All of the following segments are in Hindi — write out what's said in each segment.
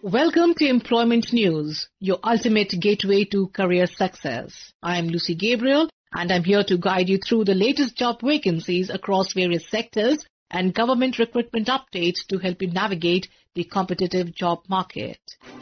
Welcome to Employment News, your ultimate gateway to career success. I am Lucy Gabriel and I'm here to guide you through the latest job vacancies across various sectors and government recruitment updates to help you navigate the competitive job market.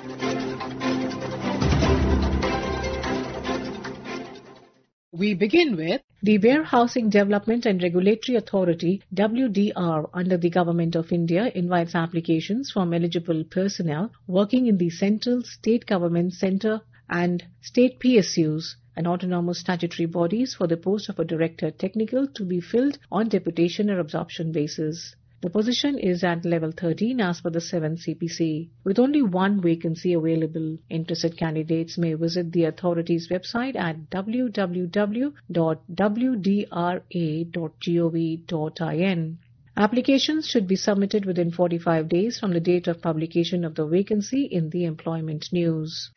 We begin with the Warehousing Development and Regulatory Authority WDR under the Government of India invites applications from eligible personnel working in the central, state government, centre and state PSUs and autonomous statutory bodies for the post of a Director Technical to be filled on deputation or absorption basis. The position is at level 13 as per the 7th CPC. With only one vacancy available, interested candidates may visit the authority's website at www.wdra.gov.in. Applications should be submitted within 45 days from the date of publication of the vacancy in the Employment News.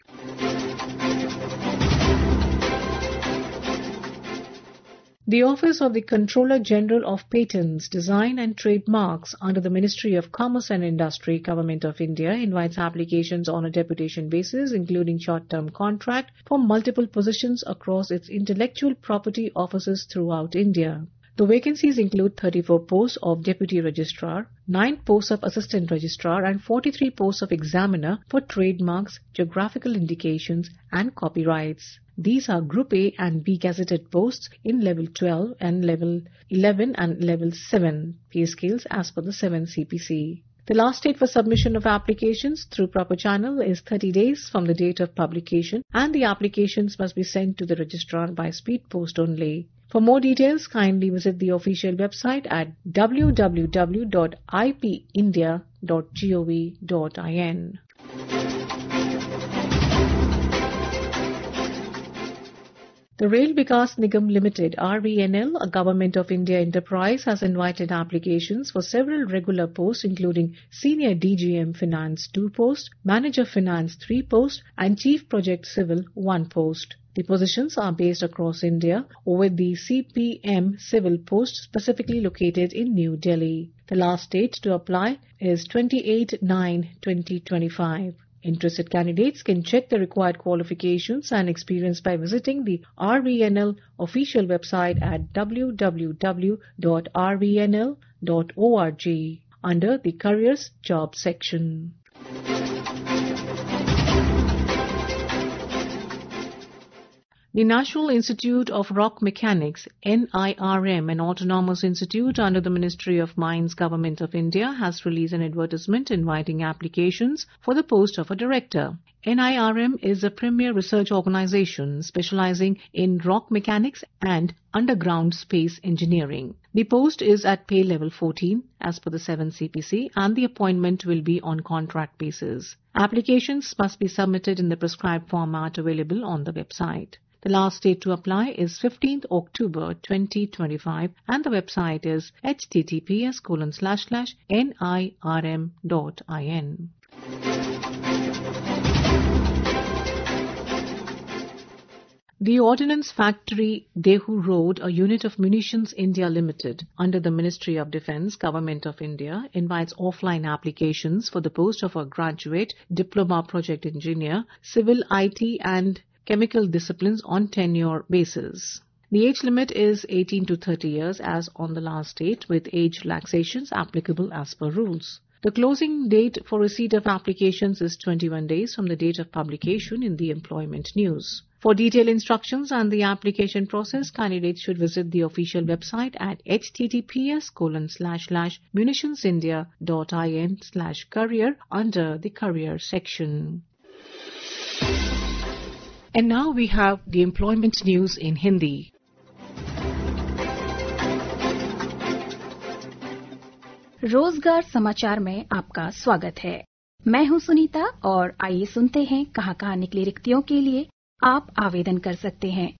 The Office of the Controller General of Patents, Design and Trademarks under the Ministry of Commerce and Industry, Government of India invites applications on a deputation basis, including short-term contract, for multiple positions across its intellectual property offices throughout India. The vacancies include 34 posts of Deputy Registrar, 9 posts of Assistant Registrar and 43 posts of Examiner for trademarks, geographical indications and copyrights. These are Group A and B gazetted posts in Level 12 and Level 11 and Level 7 pay scales as per the 7th CPC. The last date for submission of applications through proper channel is 30 days from the date of publication and the applications must be sent to the registrar by speed post only. For more details, kindly visit the official website at www.ipindia.gov.in. The Rail Vikas Nigam Limited (RVNL), a Government of India enterprise, has invited applications for several regular posts including Senior DGM Finance 2 post, Manager Finance 3 post and Chief Project Civil 1 post. The positions are based across India, with the CPM Civil post specifically located in New Delhi. The last date to apply is 28/9/2025. Interested candidates can check the required qualifications and experience by visiting the RVNL official website at www.rvnl.org under the Careers Job section. The National Institute of Rock Mechanics, NIRM, an autonomous institute under the Ministry of Mines, Government of India, has released an advertisement inviting applications for the post of a director. NIRM is a premier research organization specializing in rock mechanics and underground space engineering. The post is at pay level 14 as per the 7th CPC and the appointment will be on contract basis. Applications must be submitted in the prescribed format available on the website. The last date to apply is 15th October 2025 and the website is https://nirm.in. The Ordnance Factory, Dehu Road, a unit of Munitions India Limited under the Ministry of Defence, Government of India, invites offline applications for the post of a graduate diploma project engineer, civil IT and chemical disciplines on tenure basis. The age limit is 18 to 30 years as on the last date, with age relaxations applicable as per rules. The closing date for receipt of applications is 21 days from the date of publication in the Employment News. For detailed instructions on the application process, candidates should visit the official website at https://munitionsindia.in/career under the Career section. And now we have the Employment News in Hindi. रोजगार समाचार में आपका स्वागत है। मैं हूं सुनीता और आइए सुनते हैं कहां निकली रिक्तियों के लिए आप आवेदन कर सकते हैं।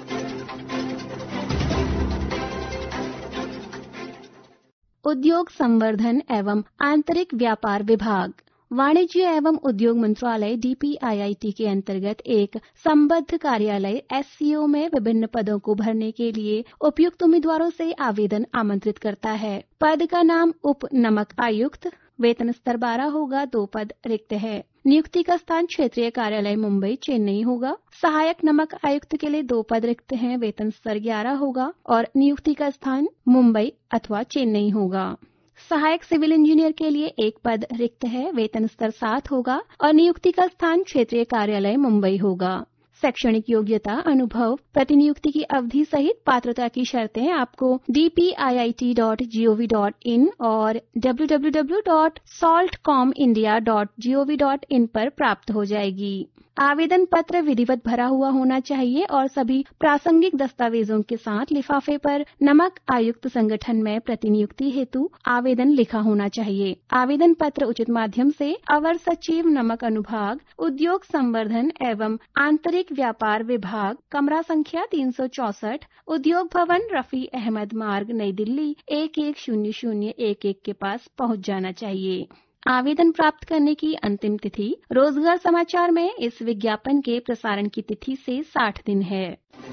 उद्योग संवर्धन एवं आंतरिक व्यापार विभाग, वाणिज्य एवं उद्योग मंत्रालय DPIIT के अंतर्गत एक संबद्ध कार्यालय SCO में विभिन्न पदों को भरने के लिए उपयुक्त उम्मीदवारों से आवेदन आमंत्रित करता है। पद का नाम उप नमक आयुक्त, वेतन स्तर 12 होगा, 2 पद रिक्त है। नियुक्ति का स्थान क्षेत्रीय कार्यालय मुंबई चेन्नई होगा। सहायक नमक आयुक्त के लिए 2 पद रिक्त हैं, वेतन स्तर 11 होगा और नियुक्ति का स्थान मुंबई अथवा चेन्नई होगा। सहायक सिविल इंजीनियर के लिए 1 पद रिक्त है, वेतन स्तर 7 होगा और नियुक्ति का स्थान क्षेत्रीय कार्यालय मुंबई होगा। शैक्षणिक योग्यता, अनुभव, प्रतिनियुक्ति की अवधि सहित पात्रता की शर्तें आपको dpiit.gov.in और www.saltcomindia.gov.in पर प्राप्त हो जाएगी। आवेदन पत्र विधिवत भरा हुआ होना चाहिए और सभी प्रासंगिक दस्तावेजों के साथ लिफाफे पर नमक आयुक्त संगठन में प्रतिनियुक्ति हेतु आवेदन लिखा होना चाहिए। आवेदन पत्र उचित माध्यम से अवर सचिव नमक अनुभाग, उद्योग संवर्धन एवं आंतरिक व्यापार विभाग, कमरा संख्या 364, उद्योग भवन, रफी अहमद मार्ग, नई दिल्ली 110011 के पास पहुंच जाना चाहिए। आवेदन प्राप्त करने की अंतिम तिथि रोजगार समाचार में इस विज्ञापन के प्रसारण की तिथि से 60 दिन है।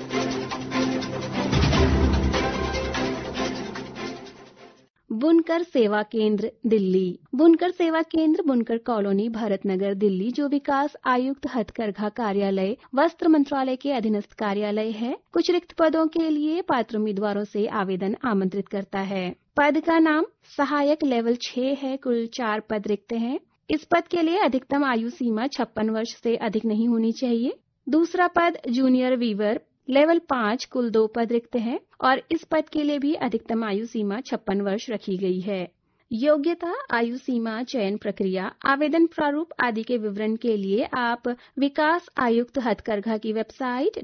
बुनकर सेवा केंद्र दिल्ली। बुनकर सेवा केंद्र बुनकर कॉलोनी, भरतनगर, दिल्ली, जो विकास आयुक्त हथकरघा कार्यालय वस्त्र मंत्रालय के अधीनस्थ कार्यालय है, कुछ रिक्त पदों के लिए पात्र उम्मीदवारों से आवेदन आमंत्रित करता है। पद का नाम सहायक लेवल 6 है। कुल 4 पद रिक्त हैं। इस पद के लिए अधिकतम आयु सीमा 56 वर्ष से अधिक नहीं होनी चाहिए। दूसरा पद जूनियर वीवर लेवल 5, कुल 2 पद रिक्त हैं और इस पद के लिए भी अधिकतम आयु सीमा 56 वर्ष रखी गई है। योग्यता, आयु सीमा, चयन प्रक्रिया, आवेदन प्रारूप आदि के विवरण के लिए आप विकास आयुक्त हथकरघा की वेबसाइट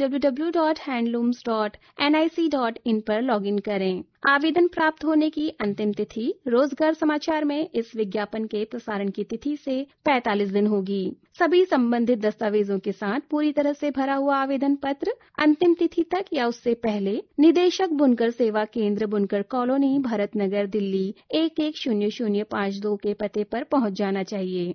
www.handlooms.nic.in पर लॉगिन करें। आवेदन प्राप्त होने की अंतिम तिथि रोजगार समाचार में इस विज्ञापन के प्रसारण की तिथि से 45 दिन होगी। सभी संबंधित दस्तावेजों के साथ पूरी तरह से भरा हुआ आवेदन पत्र अंतिम तिथि तक या उससे पहले निदेशक बुनकर सेवा केंद्र बुनकर कॉलोनी, भरतनगर, दिल्ली 110052 के पते पर पहुंच जाना चाहिए।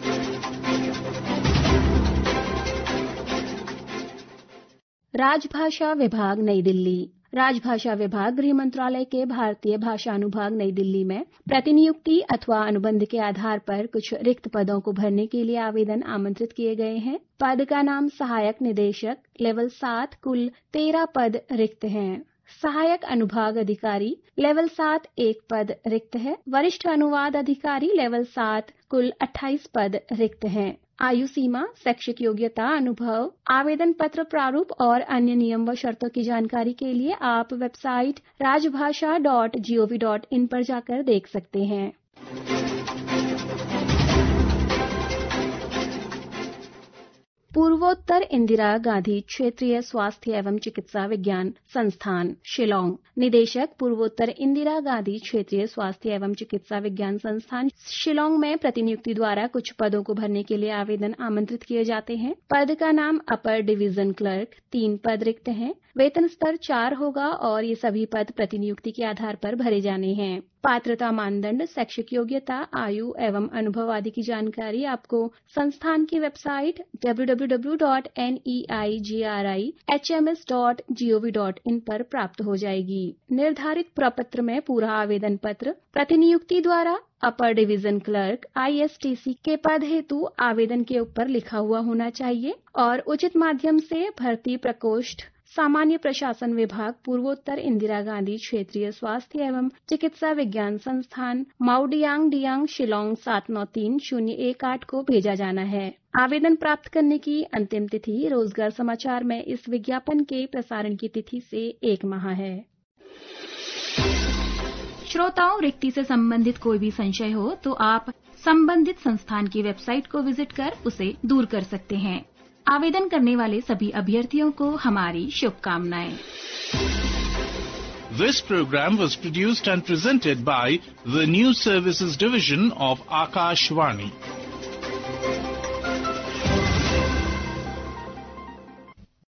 राजभाषा विभाग, नई दिल्ली। राजभाषा विभाग गृह मंत्रालय के भारतीय भाषा अनुभाग नई दिल्ली में प्रतिनियुक्ति अथवा अनुबंध के आधार पर कुछ रिक्त पदों को भरने के लिए आवेदन आमंत्रित किए गए हैं। पद का नाम सहायक निदेशक लेवल 7, कुल 13 पद रिक्त हैं। सहायक अनुभाग अधिकारी लेवल 7 1 पद रिक्त है। वरिष्ठ अनुवाद अधिकारी लेवल 7 कुल 28 पद रिक्त हैं। आयु सीमा, शैक्षिक योग्यता, अनुभव, आवेदन पत्र प्रारूप और अन्य नियम व शर्तों की जानकारी के लिए आप वेबसाइट rajbhasha.gov.in पर जाकर देख सकते हैं। पूर्वोत्तर इंदिरा गांधी क्षेत्रीय स्वास्थ्य एवं चिकित्सा विज्ञान संस्थान, शिलांग। निदेशक पूर्वोत्तर इंदिरा गांधी क्षेत्रीय स्वास्थ्य एवं चिकित्सा विज्ञान संस्थान, शिलांग में प्रतिनियुक्ति द्वारा कुछ पदों को भरने के लिए आवेदन आमंत्रित किए जाते हैं। पद का नाम अपर डिवीजन क्लर्क, 3 पद रिक्त हैं। वेतन स्तर 4 होगा और ये सभी पद प्रतिनियुक्ति के आधार पर भरे जाने हैं। पात्रता मानदंड, शैक्षिक योग्यता, आयु एवं अनुभव आदि की जानकारी आपको संस्थान की वेबसाइट www.neigriHMS.gov.in पर प्राप्त हो जाएगी। निर्धारित प्रपत्र में पूरा आवेदन पत्र प्रतिनियुक्ति द्वारा अपर डिवीजन क्लर्क ISTC के पद हेतु आवेदन के ऊपर लिखा हुआ होना चाहिए और उचित माध्यम से भर्ती प्रकोष्ठ सामान्य प्रशासन विभाग, पूर्वोत्तर इंदिरा गांधी क्षेत्रीय स्वास्थ्य एवं चिकित्सा विज्ञान संस्थान, माउडियांग डियांग, शिलांग 793018 को भेजा जाना है। आवेदन प्राप्त करने की अंतिम तिथि रोजगार समाचार में इस विज्ञापन के प्रसारण की तिथि से 1 माह है। श्रोताओं, रिक्ति से संबंधित कोई भी संशय हो तो आप संबंधित संस्थान की वेबसाइट को विजिट कर उसे दूर कर सकते हैं। आवेदन करने वाले सभी अभ्यर्थियों को हमारी शुभकामनाएं। This program was produced and presented by the News Services Division of Akashvani.